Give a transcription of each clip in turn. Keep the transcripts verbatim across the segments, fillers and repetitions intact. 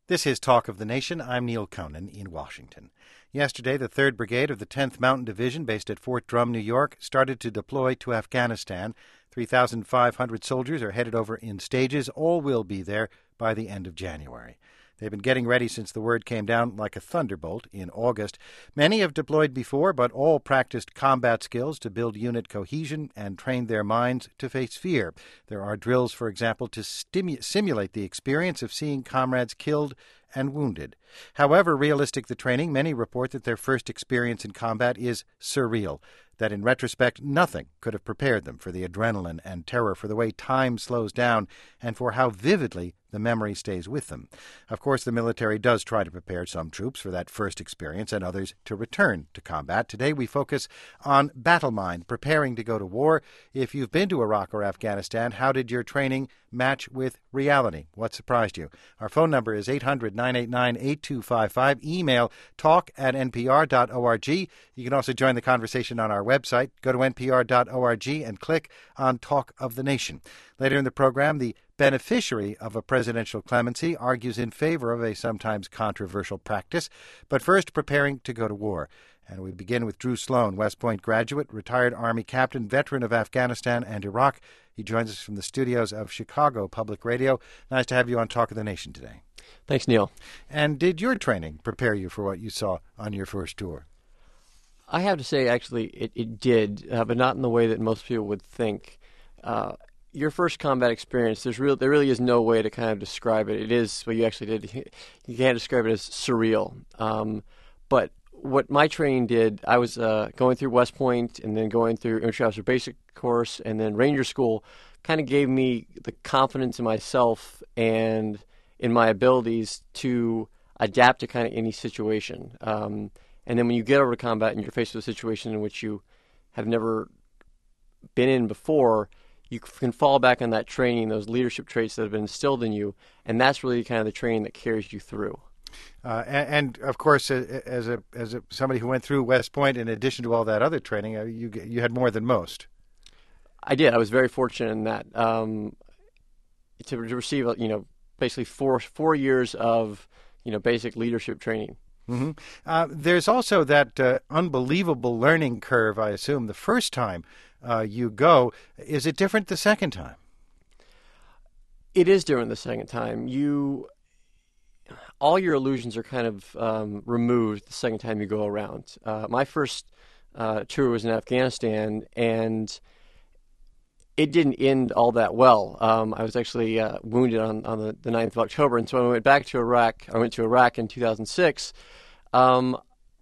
This is Talk of the Nation. I'm Neil Conan in Washington. Yesterday, the third Brigade of the tenth Mountain Division, based at Fort Drum, New York, started to deploy to Afghanistan. three thousand five hundred soldiers are headed over in stages. All will be there by the end of January. They've been getting ready since the word came down like a thunderbolt in August. Many have deployed before, but all practiced combat skills to build unit cohesion and trained their minds to face fear. There are drills, for example, to stimu- simulate the experience of seeing comrades killed and wounded. However realistic the training, many report that their first experience in combat is surreal, that in retrospect nothing could have prepared them for the adrenaline and terror, for the way time slows down, and for how vividly the memory stays with them. Of course, the military does try to prepare some troops for that first experience and others to return to combat. Today we focus on battle mind, preparing to go to war. If you've been to Iraq or Afghanistan, how did your training match with reality? What surprised you? Our phone number is eight hundred, nine eight nine, eight two five five. Email talk at n p r dot org. You can also join the conversation on our website. Go to n p r dot org and click on Talk of the Nation. Later in the program, the beneficiary of a presidential clemency argues in favor of a sometimes controversial practice, but first preparing to go to war. And we begin with Drew Sloan, West Point graduate, retired Army captain, veteran of Afghanistan and Iraq. He joins us from the studios of Chicago Public Radio. Nice to have you on Talk of the Nation today. Thanks, Neil. And did your training prepare you for what you saw on your first tour? I have to say, actually, it, it did, uh, but not in the way that most people would think. Uh, your first combat experience, there's real, there really is no way to kind of describe it. It is what you actually did. You can't describe it as surreal. Um, but what my training did, I was uh, going through West Point and then going through Infantry Officer Basic Course and then Ranger School, kind of gave me the confidence in myself and in my abilities to adapt to kind of any situation. Um, and then when you get over to combat and you're faced with a situation in which you have never been in before, you can fall back on that training, those leadership traits that have been instilled in you, and that's really kind of the training that carries you through. Uh, and, and of course, uh, as a as a somebody who went through West Point, in addition to all that other training, uh, you you had more than most. I did. I was very fortunate in that um, to, to receive, you know, basically four four years of you know basic leadership training. Mm-hmm. Uh, there's also that uh, unbelievable learning curve, I assume, the first time uh, you go. Is it different the second time? It is different the second time. You, all your illusions are kind of um, removed the second time you go around. Uh, my first uh, tour was in Afghanistan, and it didn't end all that well. Um, I was actually uh, wounded on, on the, the ninth of October, and so when I went back to Iraq, I went to Iraq in two thousand six, um,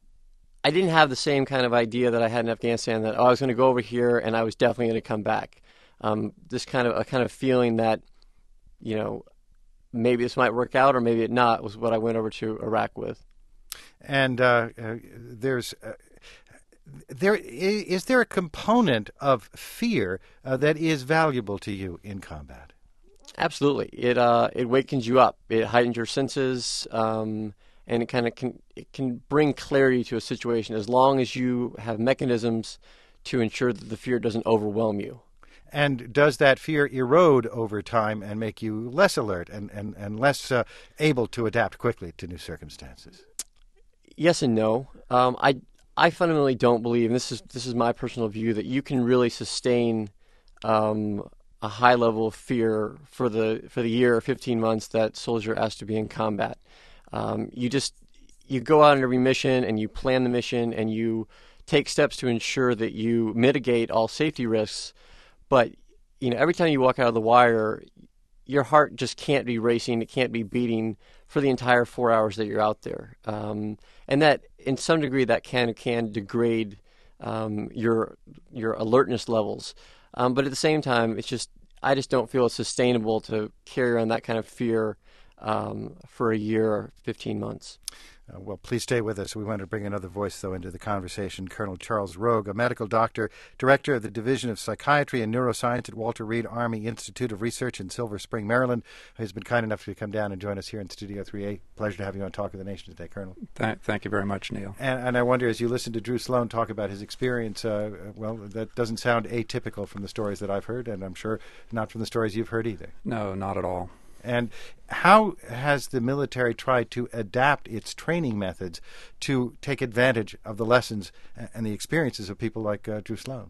I didn't have the same kind of idea that I had in Afghanistan that, oh, I was going to go over here and I was definitely going to come back. Um, this kind of a kind of feeling that, you know, maybe this might work out or maybe it not was what I went over to Iraq with. And uh, uh, there's... Uh, There is there a component of fear uh, that is valuable to you in combat? Absolutely. It uh, it wakens you up. It heightens your senses, um, and it kind of can it can bring clarity to a situation as long as you have mechanisms to ensure that the fear doesn't overwhelm you. And does that fear erode over time and make you less alert and and and less uh, able to adapt quickly to new circumstances? Yes and no. Um, I. I fundamentally don't believe, and this is this is my personal view, that you can really sustain um, a high level of fear for the for the year or fifteen months that soldiers are asked to be in combat. Um, you just you go out on every mission and you plan the mission and you take steps to ensure that you mitigate all safety risks. But you know, every time you walk out of the wire, your heart just can't be racing; it can't be beating for the entire four hours that you're out there. Um, and that, in some degree, that can can degrade um, your your alertness levels. Um, but at the same time, it's just I just don't feel it's sustainable to carry on that kind of fear um, for a year or fifteen months. Uh, well, please stay with us. We want to bring another voice, though, into the conversation. Colonel Charles Rogue, a medical doctor, director of the Division of Psychiatry and Neuroscience at Walter Reed Army Institute of Research in Silver Spring, Maryland, who's been kind enough to come down and join us here in Studio three A. Pleasure to have you on Talk of the Nation today, Colonel. Th- thank you very much, Neil. And, and I wonder, as you listen to Drew Sloan talk about his experience, uh, well, that doesn't sound atypical from the stories that I've heard, and I'm sure not from the stories you've heard either. No, not at all. And how has the military tried to adapt its training methods to take advantage of the lessons and the experiences of people like uh, Drew Sloan?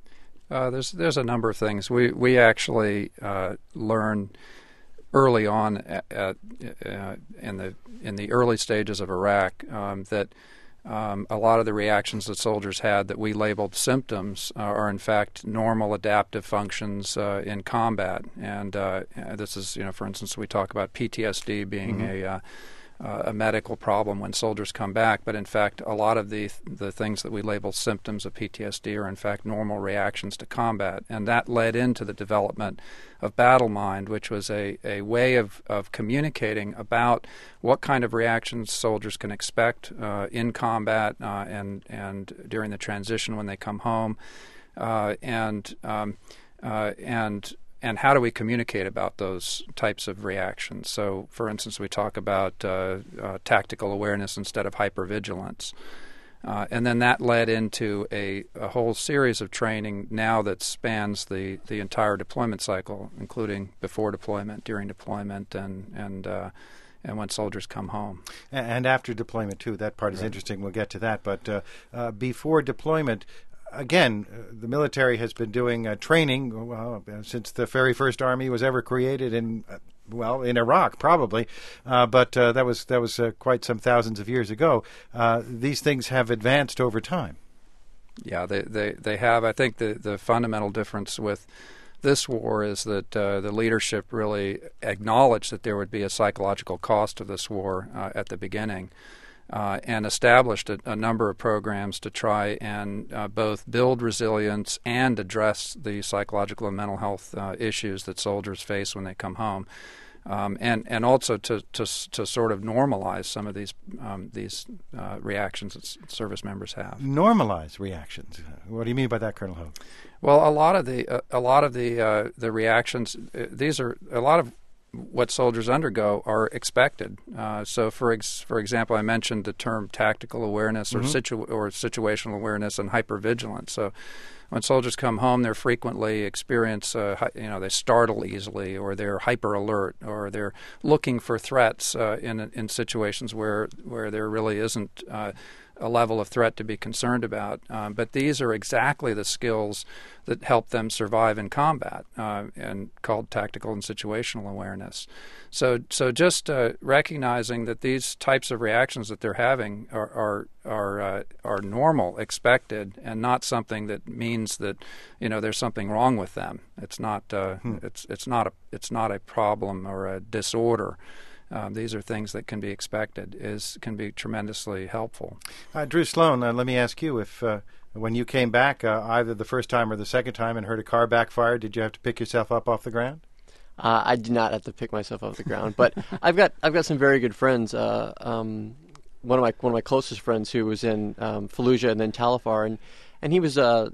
Uh, there's there's a number of things. We we actually uh, learn early on at, at, uh, in the in the early stages of Iraq um, that um, a lot of the reactions that soldiers had that we labeled symptoms uh, are in fact normal adaptive functions uh, in combat. And uh, this is, you know, for instance, we talk about P T S D being mm-hmm. a uh, Uh, a medical problem when soldiers come back, but in fact a lot of the the things that we label symptoms of P T S D are in fact normal reactions to combat, and that led into the development of Battle Mind, which was a, a way of, of communicating about what kind of reactions soldiers can expect uh, in combat uh, and and during the transition when they come home, uh, and um, uh, and And how do we communicate about those types of reactions? So, for instance, we talk about uh, uh, tactical awareness instead of hypervigilance. Uh, and then that led into a, a whole series of training now that spans the, the entire deployment cycle, including before deployment, during deployment, and and uh, and when soldiers come home. And after deployment, too. That part is right. Interesting. We'll get to that. But uh, uh, before deployment, again, uh, the military has been doing uh, training well, uh, since the very first army was ever created in, uh, well, in Iraq, probably. Uh, but uh, that was that was uh, quite some thousands of years ago. Uh, these things have advanced over time. Yeah, they, they, they have. I think the, the fundamental difference with this war is that uh, the leadership really acknowledged that there would be a psychological cost of this war uh, at the beginning. Uh, and established a, a number of programs to try and uh, both build resilience and address the psychological and mental health uh, issues that soldiers face when they come home, um, and and also to, to to sort of normalize some of these um, these uh, reactions that s- service members have. Normalize reactions. What do you mean by that, Colonel Hogue? Well, a lot of the uh, a lot of the uh, the reactions. Uh, these are a lot of what soldiers undergo are expected. Uh, so, for ex- for example, I mentioned the term tactical awareness or, mm-hmm. situ- or situational awareness and hypervigilance. So, when soldiers come home, they frequently experience, uh, hi- you know, they startle easily, or they're hyper alert, or they're looking for threats uh, in in situations where where there really isn't Uh, a level of threat to be concerned about. Um, but these are exactly the skills that help them survive in combat, uh, and called tactical and situational awareness. So so just uh, recognizing that these types of reactions that they're having are are are, uh, are normal, expected, and not something that means that, you know, there's something wrong with them. It's not uh, hmm. it's it's not a it's not a problem or a disorder. Um, these are things that can be expected, is can be tremendously helpful. Uh, Drew Sloan, uh, let me ask you, if uh, when you came back, uh, either the first time or the second time, and heard a car backfire, did you have to pick yourself up off the ground? Uh, I did not have to pick myself off the ground, but I've got I've got some very good friends. Uh, um, one of my one of my closest friends who was in um, Fallujah and then Tal Afar, and and he was uh,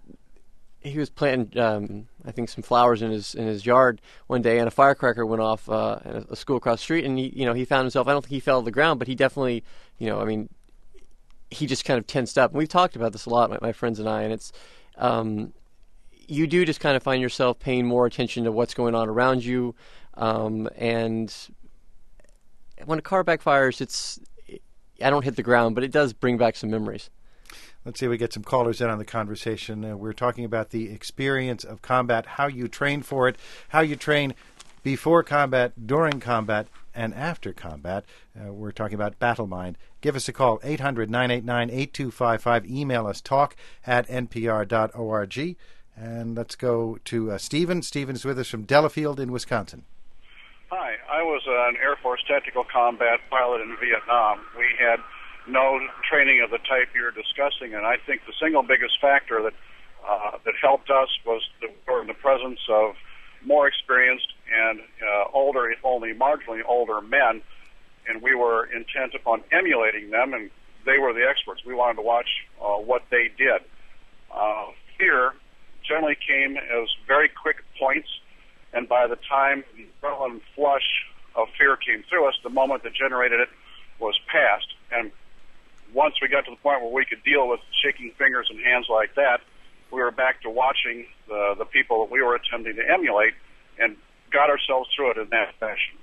he was planting um, I think some flowers in his in his yard one day, and a firecracker went off uh, at a school across the street, and he you know he found himself. I don't think he fell to the ground, but he definitely you know I mean he just kind of tensed up. And we've talked about this a lot, my, my friends and I, and it's um, you do just kind of find yourself paying more attention to what's going on around you, um, and when a car backfires, it's I don't hit the ground, but it does bring back some memories. Let's see if we get some callers in on the conversation. Uh, we're talking about the experience of combat, how you train for it, how you train before combat, during combat, and after combat. Uh, we're talking about Battle Mind. Give us a call, eight hundred, nine eight nine, eight two five five. Email us, talk at n p r dot org. And let's go to uh, Stephen. Stephen's with us from Delafield in Wisconsin. Hi, I was an Air Force tactical combat pilot in Vietnam. We had no training of the type you're discussing, and I think the single biggest factor that uh, that helped us was the, in the presence of more experienced and uh, older, only marginally older men, and we were intent upon emulating them, and they were the experts. We wanted to watch uh, what they did. Uh, fear generally came as very quick points, and by the time the adrenaline flush of fear came through us, the moment that generated it was past. And once we got to the point where we could deal with shaking fingers and hands like that, we were back to watching the, the people that we were attempting to emulate and got ourselves through it in that fashion.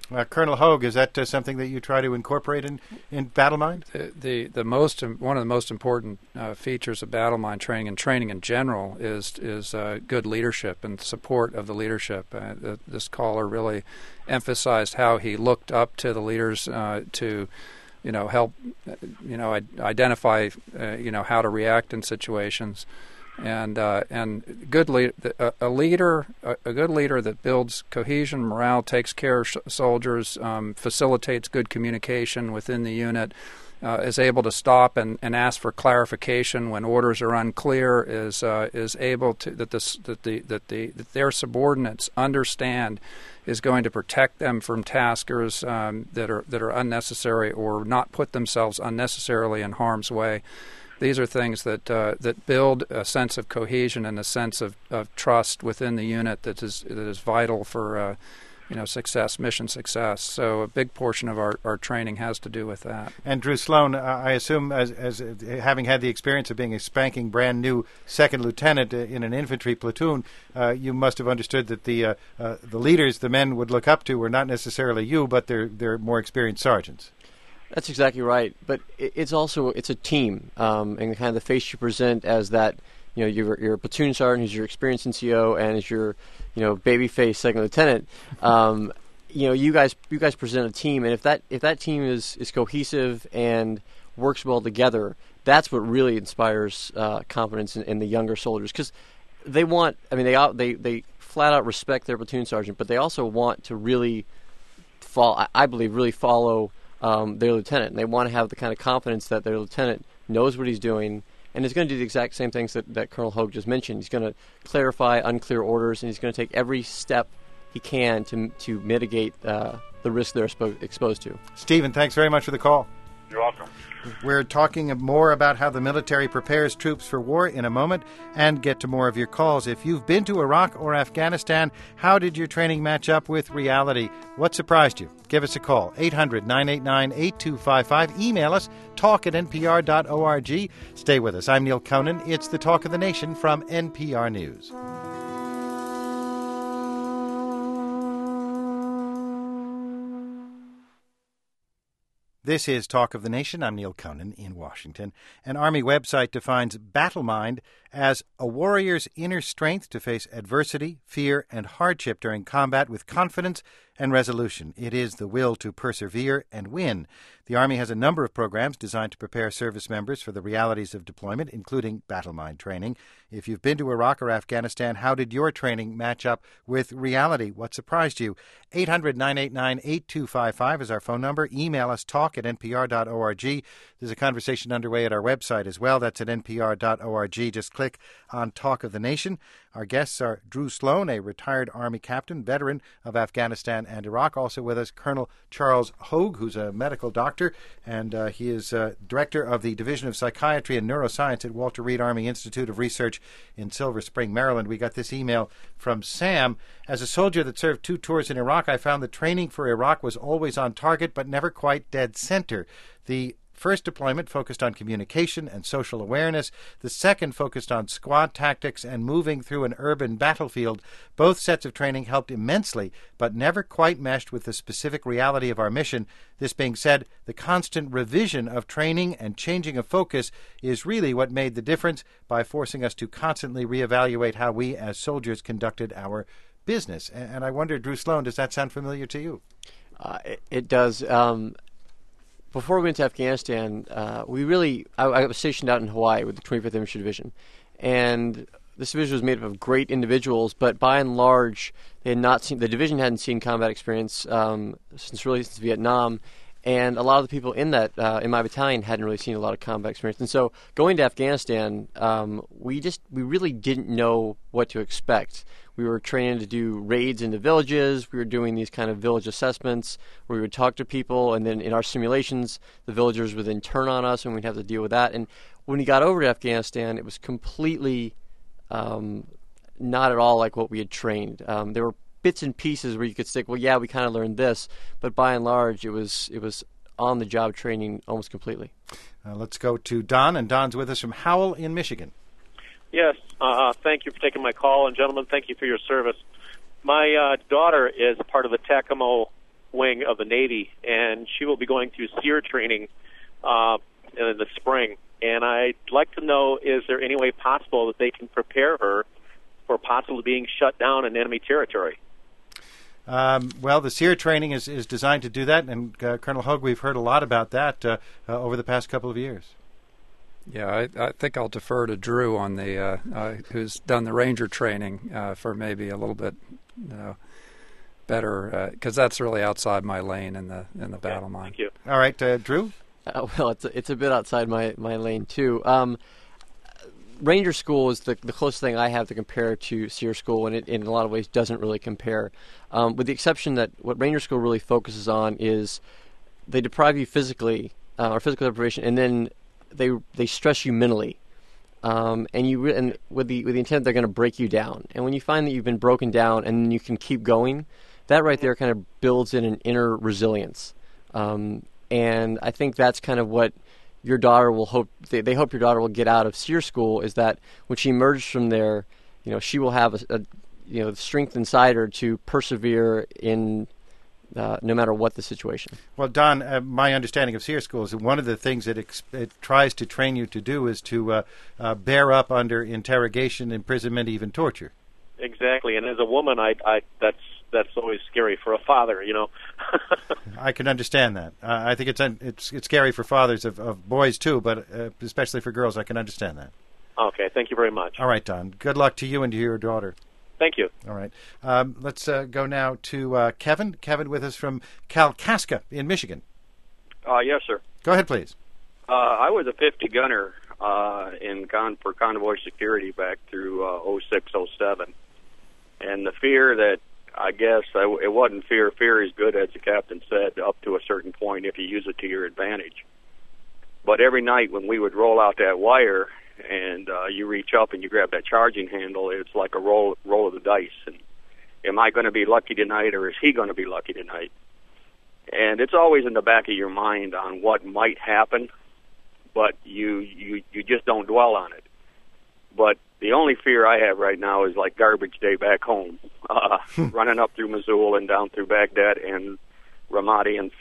Uh, Colonel Hogue, is that uh, something that you try to incorporate in, in BattleMind? The, the the most one of the most important uh, features of BattleMind training and training in general is is uh, good leadership and support of the leadership. Uh, the, this caller really emphasized how he looked up to the leaders uh, to, you know, help, you know, identify, uh, you know, how to react in situations. And uh, and good lead, a, a leader, a, a good leader that builds cohesion, morale, takes care of sh- soldiers, um, facilitates good communication within the unit, uh, is able to stop and, and ask for clarification when orders are unclear, is uh, is able to that this that the that the that their subordinates understand, is going to protect them from taskers um, that are that are unnecessary or not put themselves unnecessarily in harm's way. These are things that uh, that build a sense of cohesion and a sense of, of trust within the unit that is that is vital for uh, you know success, mission success. So a big portion of our, our training has to do with that. And Drew Sloan, uh, I assume, as, as uh, having had the experience of being a spanking brand new second lieutenant uh, in an infantry platoon, uh, you must have understood that the uh, uh, the leaders the men would look up to were not necessarily you, but they're they're more experienced sergeants. That's exactly right, but it's also it's a team, um, and kind of the face you present as that, you know, you're, you're a platoon sergeant who's your experienced N C O, and as your, you know, baby face second lieutenant. Um, you know, you guys you guys present a team, and if that if that team is, is cohesive and works well together, that's what really inspires uh, confidence in, in the younger soldiers, because they want, I mean, they they they flat out respect their platoon sergeant, but they also want to really follow, I believe, really follow. Um, their lieutenant, and they want to have the kind of confidence that their lieutenant knows what he's doing and is going to do the exact same things that, that Colonel Hogue just mentioned. He's going to clarify unclear orders, and he's going to take every step he can to to mitigate uh, the risk they're expo- exposed to. Stephen, thanks very much for the call. You're welcome. We're talking more about how the military prepares troops for war in a moment, and get to more of your calls. If you've been to Iraq or Afghanistan, how did your training match up with reality? What surprised you? Give us a call, eight hundred, nine eight nine, eight two five five. Email us, talk at n p r dot org. Stay with us. I'm Neil Conan. It's the Talk of the Nation from N P R News. This is Talk of the Nation. I'm Neil Conan in Washington. An Army website defines BattleMind as a warrior's inner strength to face adversity, fear, and hardship during combat with confidence and resolution. It is the will to persevere and win. The Army has a number of programs designed to prepare service members for the realities of deployment, including BattleMind training. If you've been to Iraq or Afghanistan, how did your training match up with reality? What surprised you? eight hundred, nine eight nine, eight two five five is our phone number. Email us, talk at n p r dot org. There's a conversation underway at our website as well. That's at n p r dot org. Just click on Talk of the Nation. Our guests are Drew Sloan, a retired Army captain, veteran of Afghanistan and Iraq. Also with us, Colonel Charles Hogue, who's a medical doctor, and uh, he is uh, director of the Division of Psychiatry and Neuroscience at Walter Reed Army Institute of Research in Silver Spring, Maryland. We got this email from Sam. As a soldier that served two tours in Iraq, I found the training for Iraq was always on target but never quite dead center. The first deployment focused on communication and social awareness. The second focused on squad tactics and moving through an urban battlefield. Both sets of training helped immensely, but never quite meshed with the specific reality of our mission. This being said, the constant revision of training and changing of focus is really what made the difference by forcing us to constantly reevaluate how we as soldiers conducted our business. And I wonder, Drew Sloan, does that sound familiar to you? Uh, it, it does. Um, Before we went to Afghanistan, uh, we really, I, I was stationed out in Hawaii with the twenty-fifth Infantry Division. And this division was made up of great individuals, but by and large, they had not seen, the division hadn't seen combat experience um, since really since Vietnam. And a lot of the people in that, uh, in my battalion, hadn't really seen a lot of combat experience. And so going to Afghanistan, um, we just, we really didn't know what to expect. We were training to do raids into villages. We were doing these kind of village assessments where we would talk to people, and then in our simulations, the villagers would then turn on us, and we'd have to deal with that. And when we got over to Afghanistan, it was completely um, not at all like what we had trained. Um, there were bits and pieces where you could say, well, yeah, we kind of learned this, but by and large, it was it was on-the-job training almost completely. Uh, let's go to Don, and Don's with us from Howell in Michigan. Yes, uh, thank you for taking my call, and gentlemen, thank you for your service. My uh, daughter is part of the TACAMO wing of the Navy, and she will be going through SEER training uh, in the spring. And I'd like to know, is there any way possible that they can prepare her for possibly being shut down in enemy territory? Um, well, the SEER training is, is designed to do that, and uh, Colonel Hogue, we've heard a lot about that uh, uh, over the past couple of years. Yeah, I, I think I'll defer to Drew on the uh, uh, who's done the Ranger training uh, for maybe a little bit you know, better, because uh, that's really outside my lane in the in the Okay, battle line. Thank you. All right, uh, Drew? Uh, well, it's a, it's a bit outside my, my lane, too. Um, Ranger School is the, the closest thing I have to compare to SEER School, and it in a lot of ways doesn't really compare, um, with the exception that what Ranger School really focuses on is they deprive you physically, uh, or physical deprivation, and then they they stress you mentally, um, and you re- and with the with the intent they're going to break you down. And when you find that you've been broken down and you can keep going, that right there kind of builds in an inner resilience, um, and I think that's kind of what your daughter will hope, they, they hope your daughter will get out of SEER School, is that when she emerges from there, you know, she will have a, a you know, strength inside her to persevere in uh, no matter what the situation. Well, Don, uh, my understanding of SEER School is that one of the things it, ex- it tries to train you to do is to uh, uh, bear up under interrogation, imprisonment, even torture. Exactly, and as a woman, I, I that's that's always scary for a father, you know. I can understand that. Uh, I think it's un- it's it's scary for fathers of, of boys too, but uh, especially for girls, I can understand that. Okay, thank you very much. All right, Don. Good luck to you and to your daughter. Thank you. All right. Um, let's uh, go now to uh, Kevin. Kevin with us from Kalkaska in Michigan. Uh, yes, sir. Go ahead, please. Uh, I was a fifty gunner uh, in con- for convoy security back through uh, oh six, oh seven. And the fear that, I guess, I, it wasn't fear. Fear is good, as the captain said, up to a certain point if you use it to your advantage. But every night when we would roll out that wire and uh, you reach up and you grab that charging handle, it's like a roll, roll of the dice. And am I going to be lucky tonight, or is he going to be lucky tonight? And it's always in the back of your mind on what might happen, but you, you, you just don't dwell on it. But the only fear I have right now is like garbage day back home, uh, running up through Mosul and down through Baghdad and Ramadi and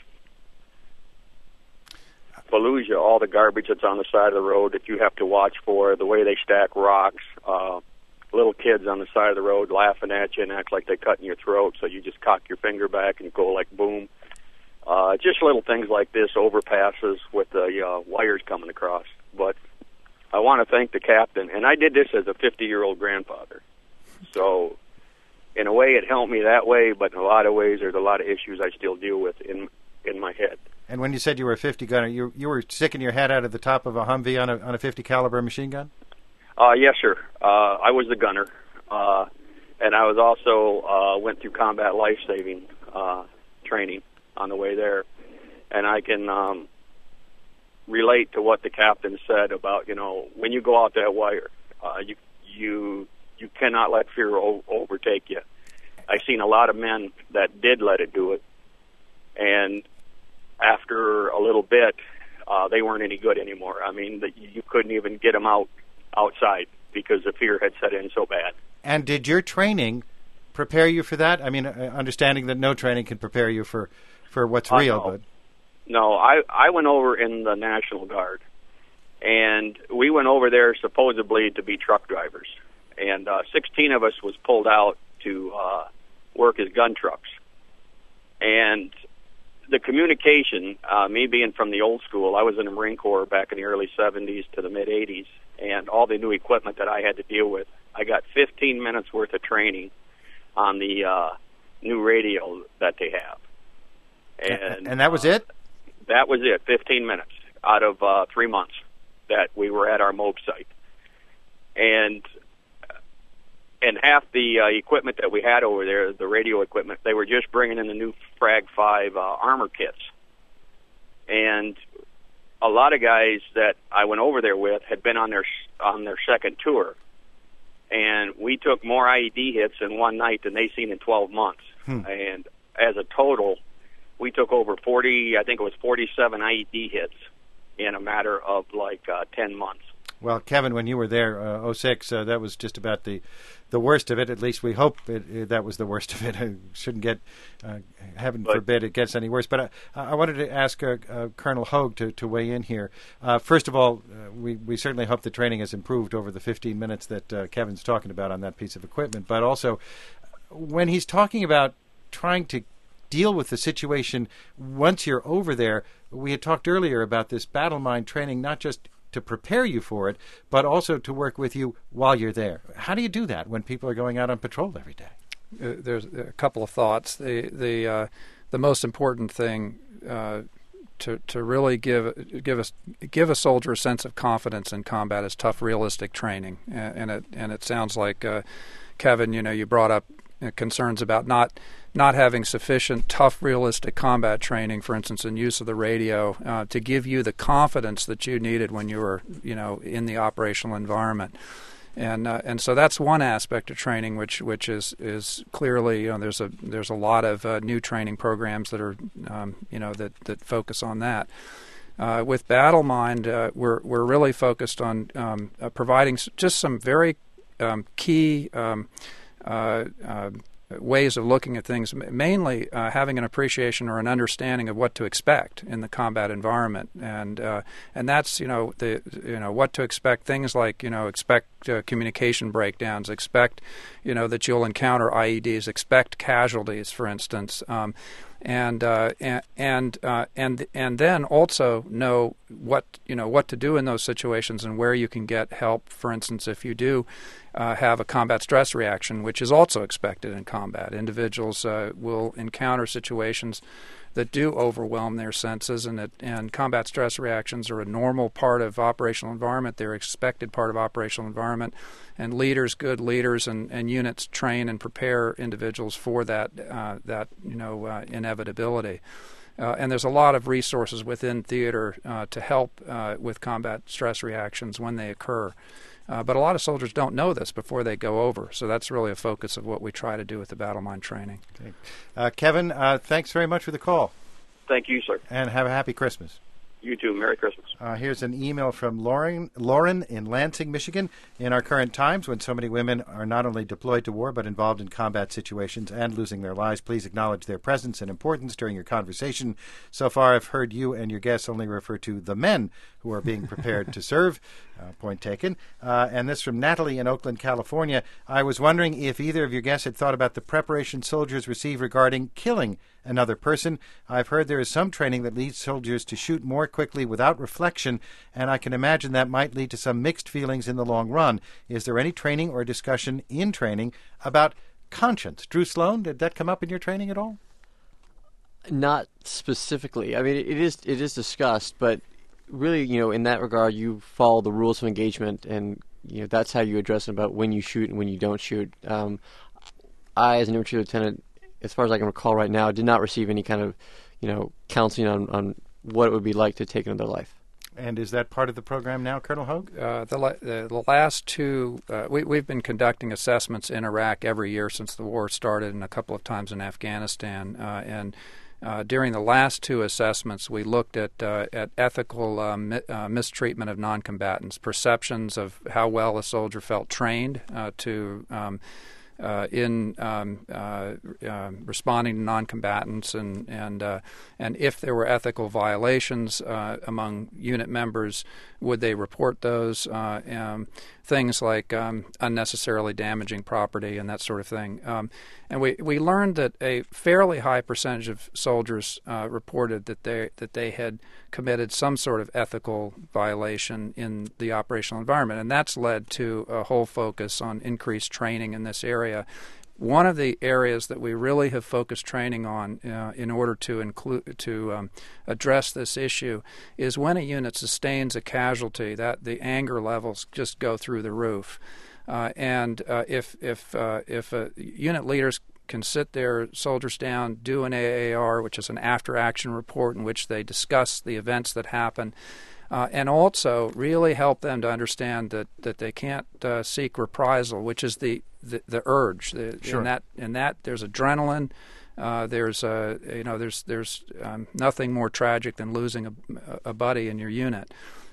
Fallujah, all the garbage that's on the side of the road that you have to watch for, the way they stack rocks, uh, little kids on the side of the road laughing at you and act like they're cutting your throat, so you just cock your finger back and go like boom. Uh, just little things like this, overpasses with the uh, wires coming across. But I want to thank the captain, and I did this as a fifty-year-old grandfather. So in a way, it helped me that way, but in a lot of ways, there's a lot of issues I still deal with in in my head. And when you said you were a fifty gunner, you you were sticking your head out of the top of a Humvee on a on a fifty caliber machine gun? Uh, yes, sir. Uh, I was the gunner, uh, and I was also uh, went through combat life saving uh, training on the way there, and I can um, relate to what the captain said about, you know, when you go out that wire, uh, you you you cannot let fear o- overtake you. I've seen a lot of men that did let it do it, and after a little bit, uh, they weren't any good anymore. I mean, the, you couldn't even get them out outside because the fear had set in so bad. And did your training prepare you for that? I mean, uh, understanding that no training can prepare you for, for what's uh, real, no. but no, I I went over in the National Guard, and we went over there supposedly to be truck drivers, and uh, sixteen of us was pulled out to uh, work as gun trucks, and the communication, uh, me being from the old school, I was in the Marine Corps back in the early seventies to the mid eighties, and all the new equipment that I had to deal with, I got fifteen minutes worth of training on the uh, new radio that they have. And, and that was uh, it? That was it, fifteen minutes out of uh, three months that we were at our M O B site. And and half the uh, equipment that we had over there, the radio equipment, they were just bringing in the new Frag five uh, armor kits. And a lot of guys that I went over there with had been on their on their second tour. And we took more I E D hits in one night than they seen in twelve months. Hmm. And as a total, we took over forty, I think it was forty-seven I E D hits in a matter of like uh, ten months. Well, Kevin, when you were there, uh, oh six, uh, that was just about the the worst of it. At least we hope it, it, that was the worst of it. It shouldn't get, uh, heaven but, forbid, it gets any worse. But I, I wanted to ask uh, uh, Colonel Hogue to, to weigh in here. Uh, first of all, uh, we, we certainly hope the training has improved over the fifteen minutes that uh, Kevin's talking about on that piece of equipment. But also, when he's talking about trying to deal with the situation once you're over there, we had talked earlier about this battle mind training, not just to prepare you for it, but also to work with you while you're there. How do you do that when people are going out on patrol every day? Uh, there's a couple of thoughts. The the uh, the most important thing uh, to to really give give us give a soldier a sense of confidence in combat is tough, realistic training. And, and it and it sounds like uh, Kevin, you know, you brought up concerns about not not having sufficient tough, realistic combat training, for instance, in use of the radio, uh, to give you the confidence that you needed when you were, you know, in the operational environment. And uh, and so that's one aspect of training, which which is is clearly, you know, there's a there's a lot of uh, new training programs that are, um, you know, that that focus on that. Uh, with Battle Mind, uh, we're we're really focused on um, uh, providing just some very um, key Um, Uh, uh, ways of looking at things, mainly uh, having an appreciation or an understanding of what to expect in the combat environment, and uh, and that's you know the you know what to expect. Things like you know expect uh, communication breakdowns, expect you know that you'll encounter I E Ds, expect casualties, for instance, um, and uh, and and, uh, and and then also know what you know what to do in those situations and where you can get help. For instance, if you do Uh, have a combat stress reaction, which is also expected in combat. Individuals uh, will encounter situations that do overwhelm their senses, and that, and combat stress reactions are a normal part of operational environment. They're expected part of operational environment, and leaders, good leaders, and, and units train and prepare individuals for that uh, that you know uh, inevitability. Uh, and there's a lot of resources within theater uh, to help uh, with combat stress reactions when they occur. Uh, but a lot of soldiers don't know this before they go over, so that's really a focus of what we try to do with the Battle Mind training. Okay. Uh, Kevin, uh, thanks very much for the call. Thank you, sir. And have a happy Christmas. You too. Merry Christmas. Uh, here's an email from Lauren, Lauren in Lansing, Michigan. In our current times, when so many women are not only deployed to war but involved in combat situations and losing their lives, please acknowledge their presence and importance during your conversation. So far, I've heard you and your guests only refer to the men who are being prepared to serve. Uh, point taken. Uh, and this from Natalie in Oakland, California. I was wondering if either of your guests had thought about the preparation soldiers receive regarding killing another person. I've heard there is some training that leads soldiers to shoot more quickly without reflection, and I can imagine that might lead to some mixed feelings in the long run. Is there any training or discussion in training about conscience? Drew Sloan, did that come up in your training at all? Not specifically. I mean, it is it is discussed, but really, you know, in that regard, you follow the rules of engagement, and you know that's how you address it about when you shoot and when you don't shoot. Um, I, as an infantry lieutenant, as far as I can recall right now, did not receive any kind of, you know, counseling on, on what it would be like to take another life. And is that part of the program now, Colonel Hogue? Uh, the, la- the last two, uh, we, we've been conducting assessments in Iraq every year since the war started, and a couple of times in Afghanistan, uh, and Uh, during the last two assessments, we looked at uh, at ethical uh, mi- uh, mistreatment of non-combatants, perceptions of how well a soldier felt trained uh, to um, uh, in um, uh, uh, responding to non-combatants, and and uh, and if there were ethical violations uh, among unit members, would they report those? Uh, um, things like um, unnecessarily damaging property and that sort of thing. Um, and we, we learned that a fairly high percentage of soldiers uh, reported that they that they had committed some sort of ethical violation in the operational environment, and that's led to a whole focus on increased training in this area. One of the areas that we really have focused training on uh, in order to include to um, address this issue is when a unit sustains a casualty, that the anger levels just go through the roof. Uh, and uh, if if uh, if uh, unit leaders can sit their soldiers down, do an A A R, which is an after-action report in which they discuss the events that happen, uh, and also really help them to understand that, that they can't uh, seek reprisal, which is the the, the urge. The, sure. In that in that there's adrenaline. Uh, there's uh, you know there's there's um, nothing more tragic than losing a, a buddy in your unit.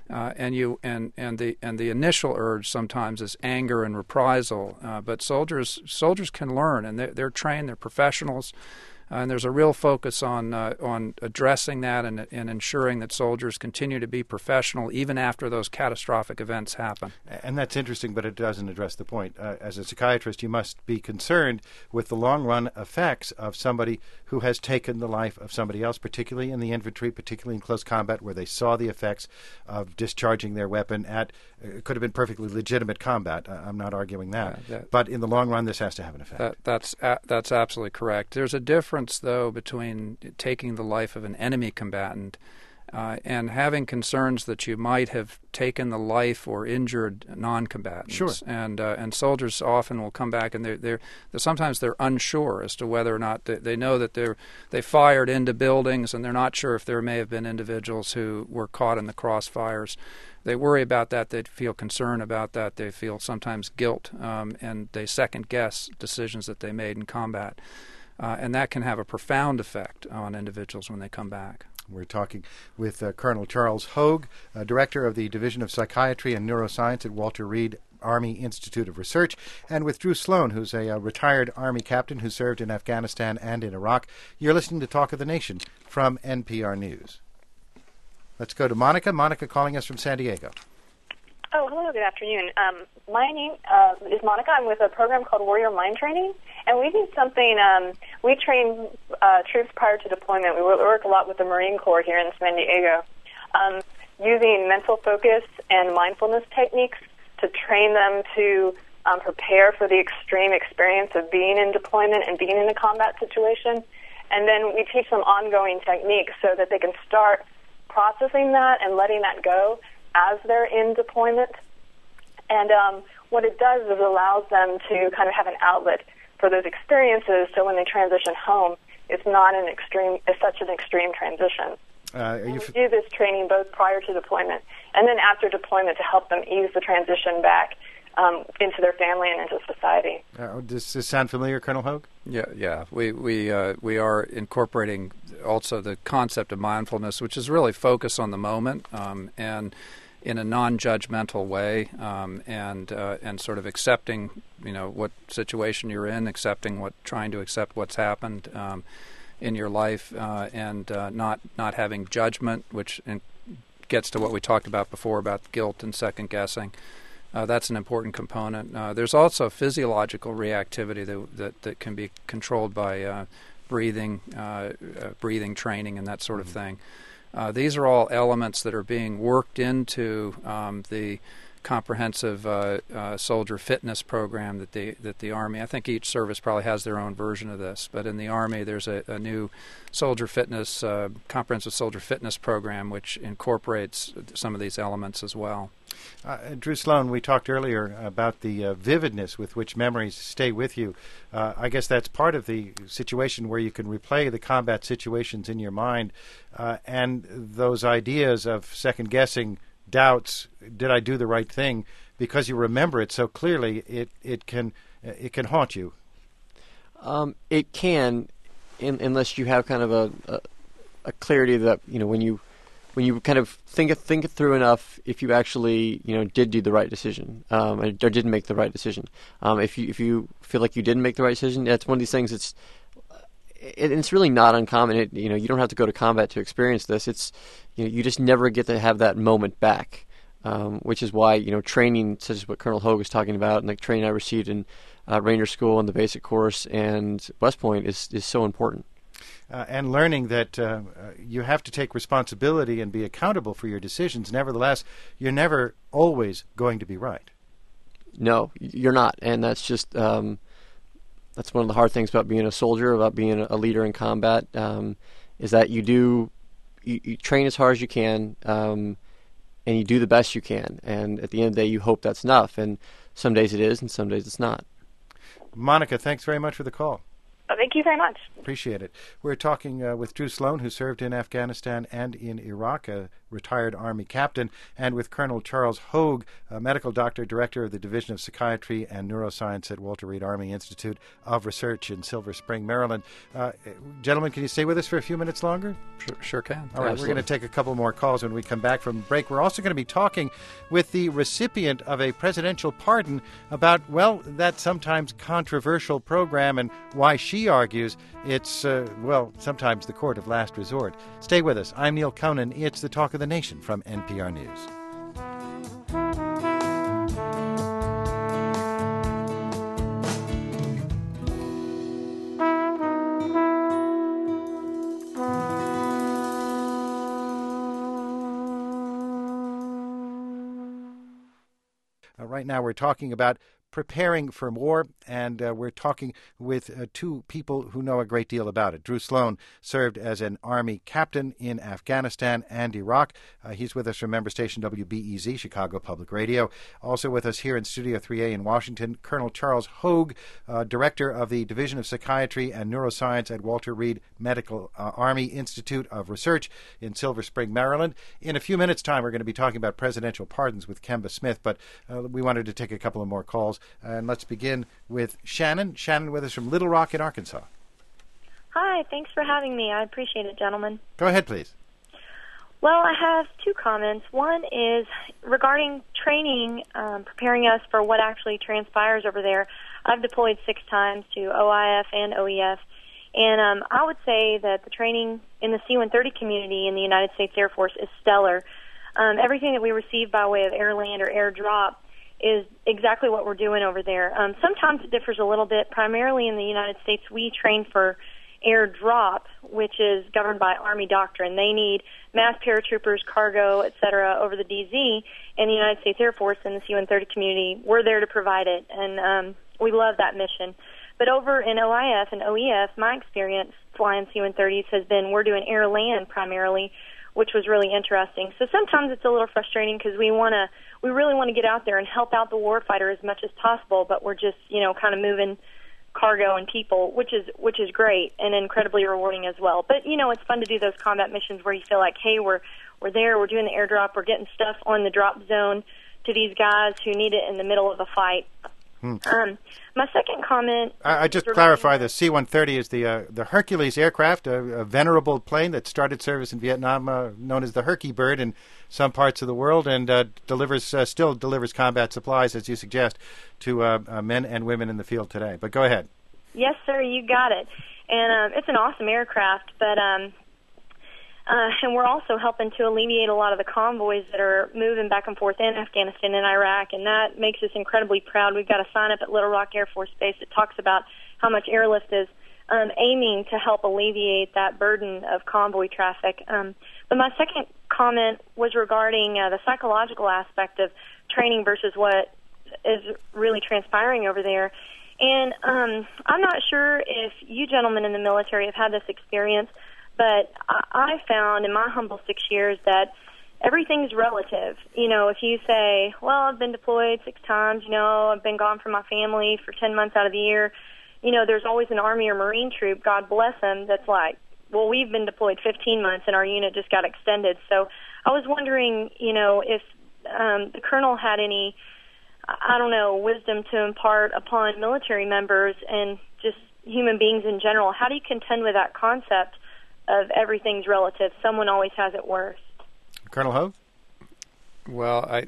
Uh, and you and, and the and the initial urge sometimes is anger and reprisal, uh, but soldiers soldiers can learn, and they're, they're trained, they're professionals, uh, and there's a real focus on uh, on addressing that and, and ensuring that soldiers continue to be professional even after those catastrophic events happen. And that's interesting, but it doesn't address the point. Uh, as a psychiatrist, you must be concerned with the long-run effects of somebody who has taken the life of somebody else, particularly in the infantry, particularly in close combat, where they saw the effects of discharging their weapon at, uh, it could have been perfectly legitimate combat. Uh, I'm not arguing that. Yeah, that. But in the long run, this has to have an effect. That, that's, uh, that's absolutely correct. There's a difference, though, between taking the life of an enemy combatant Uh, and having concerns that you might have taken the life or injured non-combatants. Sure. And uh, and soldiers often will come back and they're, they're, they're sometimes they're unsure as to whether or not they, they know that they're they fired into buildings and they're not sure if there may have been individuals who were caught in the crossfires. They worry about that. They feel concern about that. They feel sometimes guilt, um, and they second-guess decisions that they made in combat. Uh, and that can have a profound effect on individuals when they come back. We're talking with uh, Colonel Charles Hogue, uh, Director of the Division of Psychiatry and Neuroscience at Walter Reed Army Institute of Research, and with Drew Sloan, who's a, a retired Army captain who served in Afghanistan and in Iraq. You're listening to Talk of the Nation from N P R News. Let's go to Monica. Monica calling us from San Diego. Oh, hello, good afternoon. Um, my name uh, is Monica. I'm with a program called Warrior Mind Training, and we do something, um, we train uh, troops prior to deployment. We work a lot with the Marine Corps here in San Diego, um, using mental focus and mindfulness techniques to train them to um, prepare for the extreme experience of being in deployment and being in a combat situation. And then we teach them ongoing techniques so that they can start processing that and letting that go as they're in deployment. And um, what it does is it allows them to kind of have an outlet for those experiences, so when they transition home, it's not an extreme, it's such an extreme transition. Uh, are you f- we do this training both prior to deployment and then after deployment to help them ease the transition back um, into their family and into society. Uh, does this sound familiar, Colonel Hogue? Yeah, yeah. We we uh, we are incorporating also the concept of mindfulness, which is really focus on the moment um, and in a non-judgmental way, um, and uh, and sort of accepting, you know, what situation you're in, accepting what, trying to accept what's happened um, in your life, uh, and uh, not not having judgment, which in, gets to what we talked about before about guilt and second guessing. Uh, that's an important component. Uh, there's also physiological reactivity that that, that can be controlled by uh, breathing, uh, uh, breathing training, and that sort of thing. Uh, these are all elements that are being worked into um, the comprehensive uh, uh, soldier fitness program that the that the Army. I think each service probably has their own version of this, but in the Army, there's a, a new soldier fitness, uh, comprehensive soldier fitness program which incorporates some of these elements as well. Uh, Drew Sloan, we talked earlier about the uh, vividness with which memories stay with you. Uh, I guess that's part of the situation where you can replay the combat situations in your mind, uh, and those ideas of second-guessing, doubts, did I do the right thing, because you remember it so clearly, it, it can it can haunt you. Um, it can, in, unless you have kind of a, a, a clarity that, you know, when you when you kind of think it, think it through enough, if you actually, you know, did do the right decision, um, or, or didn't make the right decision. Um, if you if you feel like you didn't make the right decision, that's one of these things. It's it, it's really not uncommon. It, you know, you don't have to go to combat to experience this. It's you know, you just never get to have that moment back, um, which is why, you know, training such as what Colonel Hogue was talking about, and the training I received in uh, Ranger School and the basic course and West Point is is so important. Uh, and learning that uh, you have to take responsibility and be accountable for your decisions. Nevertheless, you're never always going to be right. No, you're not, and that's just um, that's one of the hard things about being a soldier, about being a leader in combat, um, is that you do you, you train as hard as you can, um, and you do the best you can, and at the end of the day, you hope that's enough. And some days it is, and some days it's not. Monica, thanks very much for the call. Thank you very much. Appreciate it. We're talking uh, with Drew Sloan, who served in Afghanistan and in Iraq, a retired Army captain, and with Colonel Charles Hogue, a medical doctor, director of the Division of Psychiatry and Neuroscience at Walter Reed Army Institute of Research in Silver Spring, Maryland. Uh, gentlemen, can you stay with us for a few minutes longer? Sure, sure can. All right, Absolutely. We're going to take a couple more calls when we come back from break. We're also going to be talking with the recipient of a presidential pardon about, well, that sometimes controversial program and why she argues it's, uh, well, sometimes the court of last resort. Stay with us. I'm Neil Conan. It's the Talk of the Nation from N P R News. Uh, right now we're talking about preparing for war, and uh, we're talking with uh, two people who know a great deal about it. Drew Sloan served as an Army captain in Afghanistan and Iraq. Uh, he's with us from member station W B E Z, Chicago Public Radio. Also with us here in Studio three A in Washington, Colonel Charles Hogue, uh, director of the Division of Psychiatry and Neuroscience at Walter Reed Medical uh, Army Institute of Research in Silver Spring, Maryland. In a few minutes' time, we're going to be talking about presidential pardons with Kemba Smith, but uh, we wanted to take a couple of more calls. And let's begin with Shannon. Shannon with us from Little Rock in Arkansas. Hi, thanks for having me. I appreciate it, gentlemen. Go ahead, please. Well, I have two comments. One is regarding training, um, preparing us for what actually transpires over there. I've deployed six times to O I F and O E F, and um, I would say that the training in the C one thirty community in the United States Air Force is stellar. Um, everything that we receive by way of air, land, or air drop is exactly what we're doing over there. Um, sometimes it differs a little bit. Primarily in the United States, we train for air drop, which is governed by Army doctrine. They need mass paratroopers, cargo, et cetera, over the D Z, and the United States Air Force and the C one thirty community, we're there to provide it, and um, we love that mission. But over in O I F and O E F, my experience flying C one thirties has been we're doing air-land primarily, which was really interesting. So sometimes it's a little frustrating because we want to, we really want to get out there and help out the warfighter as much as possible, but we're just, you know, kind of moving cargo and people, which is which is great and incredibly rewarding as well. But you know, it's fun to do those combat missions where you feel like, hey, we're we're there, we're doing the airdrop, we're getting stuff on the drop zone to these guys who need it in the middle of a fight. Hmm. Um, my second comment. I, I just clarify: the C one thirty is the uh, the Hercules aircraft, a, a venerable plane that started service in Vietnam, uh, known as the Herky Bird in some parts of the world, and uh, delivers uh, still delivers combat supplies, as you suggest, to uh, uh, men and women in the field today. But go ahead. Yes, sir, you got it. And um, it's an awesome aircraft, but um, uh, and we're also helping to alleviate a lot of the convoys that are moving back and forth in Afghanistan and Iraq, and that makes us incredibly proud. We've got a sign up at Little Rock Air Force Base that talks about how much airlift is um, aiming to help alleviate that burden of convoy traffic. Um, but my second comment was regarding uh, the psychological aspect of training versus what is really transpiring over there. And um, I'm not sure if you gentlemen in the military have had this experience, but I found in my humble six years that everything's relative. You know, if you say, well, I've been deployed six times, you know, I've been gone from my family for ten months out of the year, you know, there's always an Army or Marine troop, God bless them, that's like, well, we've been deployed fifteen months and our unit just got extended. So I was wondering, you know, if um, the colonel had any, I don't know, wisdom to impart upon military members and just human beings in general. How do you contend with that concept of everything's relative? Someone always has it worse. Colonel Hogue? Well, I,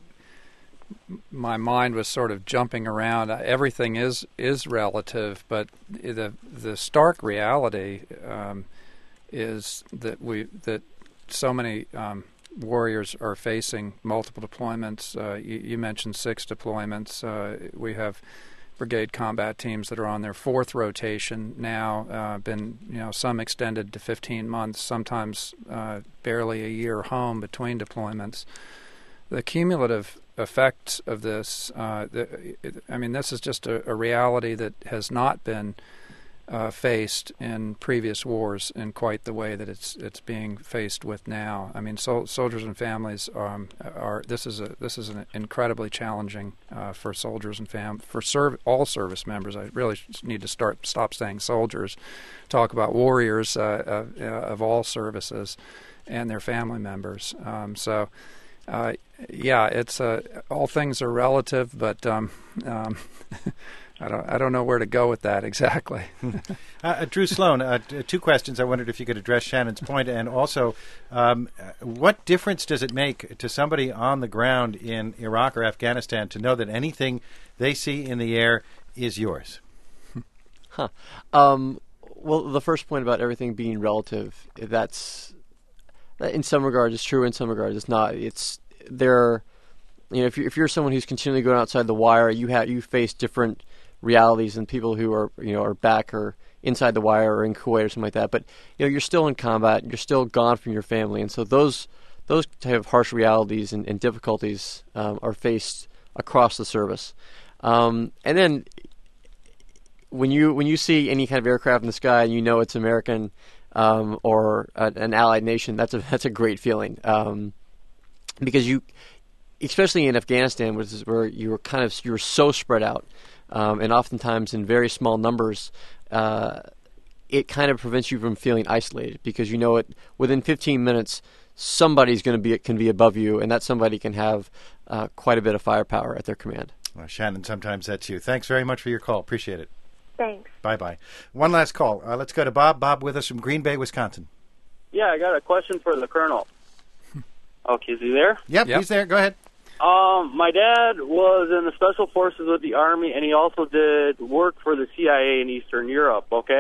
my mind was sort of jumping around. Everything is is relative, but the the stark reality um, is that we that so many um, warriors are facing multiple deployments. Uh, you, you mentioned six deployments. Uh, we have brigade combat teams that are on their fourth rotation now. Uh, been you know some extended to fifteen months, sometimes uh, barely a year home between deployments. The cumulative effects of this, uh, the, it, I mean, this is just a, a reality that has not been uh, faced in previous wars in quite the way that it's it's being faced with now. I mean, so, soldiers and families um, are. This is a this is an incredibly challenging uh, for soldiers and fam for serv all service members. I really need to start stop saying soldiers, talk about warriors uh, of, uh, of all services. and their family members. Um, so, uh, yeah, it's uh, all things are relative, but um, um, I don't I don't know where to go with that exactly. uh, Drew Sloan, uh, t- two questions. I wondered if you could address Shannon's point, and also, um, what difference does it make to somebody on the ground in Iraq or Afghanistan to know that anything they see in the air is yours? Huh. Um, well, the first point about everything being relative, that's in some regards it's true, in some regards it's not. It's there. You know, if you're, if you're someone who's continually going outside the wire, you have you face different realities than people who are you know are back or inside the wire or in Kuwait or something like that. But you know, you're still in combat, you're still gone from your family, and so those those type of harsh realities and, and difficulties um, are faced across the service. Um, and then when you when you see any kind of aircraft in the sky and you know it's American um, or a, an allied nation, that's a that's a great feeling um, because you. Especially in Afghanistan, which is where you were kind of you were so spread out, um, and oftentimes in very small numbers, uh, it kind of prevents you from feeling isolated because you know it within fifteen minutes somebody's going to be can be above you, and that somebody can have uh, quite a bit of firepower at their command. Well, Shannon, sometimes that's you. Thanks very much for your call. Appreciate it. Thanks. Bye bye. One last call. Uh, let's go to Bob. Bob with us from Green Bay, Wisconsin. Yeah, I got a question for the colonel. Okay, is he there? Yep, Yep. he's there. Go ahead. Um, my dad was in the Special Forces with the Army, and he also did work for the C I A in Eastern Europe, okay?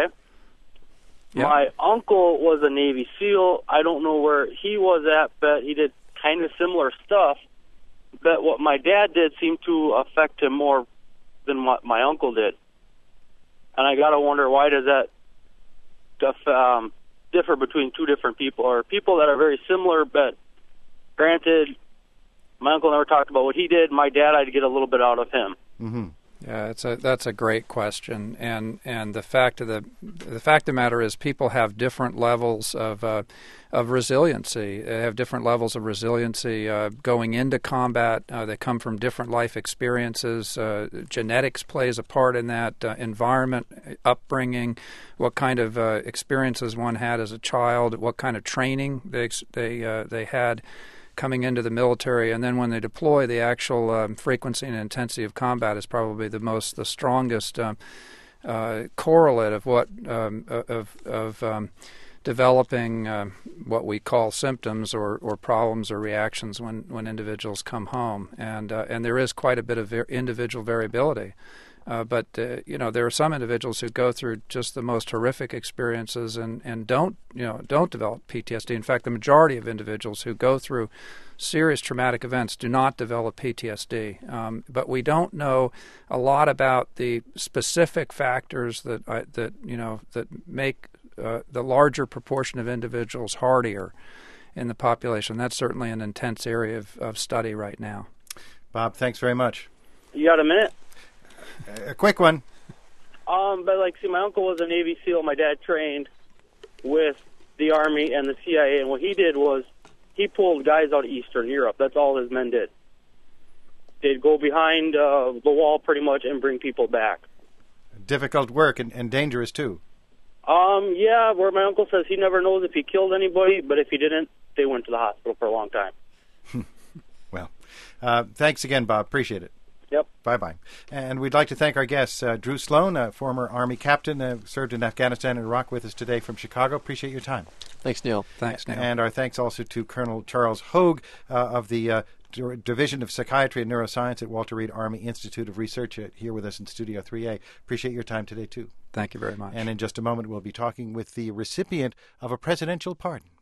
Yeah. My uncle was a Navy SEAL. I don't know where he was at, but he did kind of similar stuff. But what my dad did seemed to affect him more than what my uncle did. And I got to wonder, why does that stuff, um, differ between two different people, or people that are very similar, but granted, my uncle never talked about what he did. My dad, I'd get a little bit out of him. Mm-hmm. Yeah, it's a that's a great question, and and the fact of the the fact of the matter is, people have different levels of uh, of resiliency. They have different levels of resiliency uh, going into combat. Uh, they come from different life experiences. Uh, genetics plays a part in that. Uh, environment, upbringing, what kind of uh, experiences one had as a child, what kind of training they they uh, they had coming into the military, and then when they deploy, the actual um, frequency and intensity of combat is probably the most, the strongest um, uh, correlate of what um, of of um, developing um, what we call symptoms or, or problems or reactions when, when individuals come home, and uh, and there is quite a bit of ver- individual variability. Uh, but, uh, you know, there are some individuals who go through just the most horrific experiences and, and don't, you know, don't develop P T S D. In fact, the majority of individuals who go through serious traumatic events do not develop P T S D. Um, but we don't know a lot about the specific factors that, uh, that you know, that make uh, the larger proportion of individuals hardier in the population. That's certainly an intense area of, of study right now. Bob, thanks very much. You got a minute? A quick one. Um, but like, see, my uncle was a Navy SEAL. My dad trained with the Army and the C I A, and what he did was he pulled guys out of Eastern Europe. That's all his men did. They'd go behind uh, the wall pretty much and bring people back. Difficult work and, and dangerous too. Um, yeah, where my uncle says he never knows if he killed anybody, but if he didn't, they went to the hospital for a long time. Well, uh, thanks again, Bob. Appreciate it. Yep. Bye-bye. And we'd like to thank our guests, uh, Drew Sloan, a former Army captain, uh, served in Afghanistan and Iraq with us today from Chicago. Appreciate your time. Thanks, Neil. Thanks, Neil. And our thanks also to Colonel Charles Hogue uh, of the uh, D- Division of Psychiatry and Neuroscience at Walter Reed Army Institute of Research uh, here with us in Studio three A. Appreciate your time today, too. Thank you very much. And in just a moment, we'll be talking with the recipient of a presidential pardon.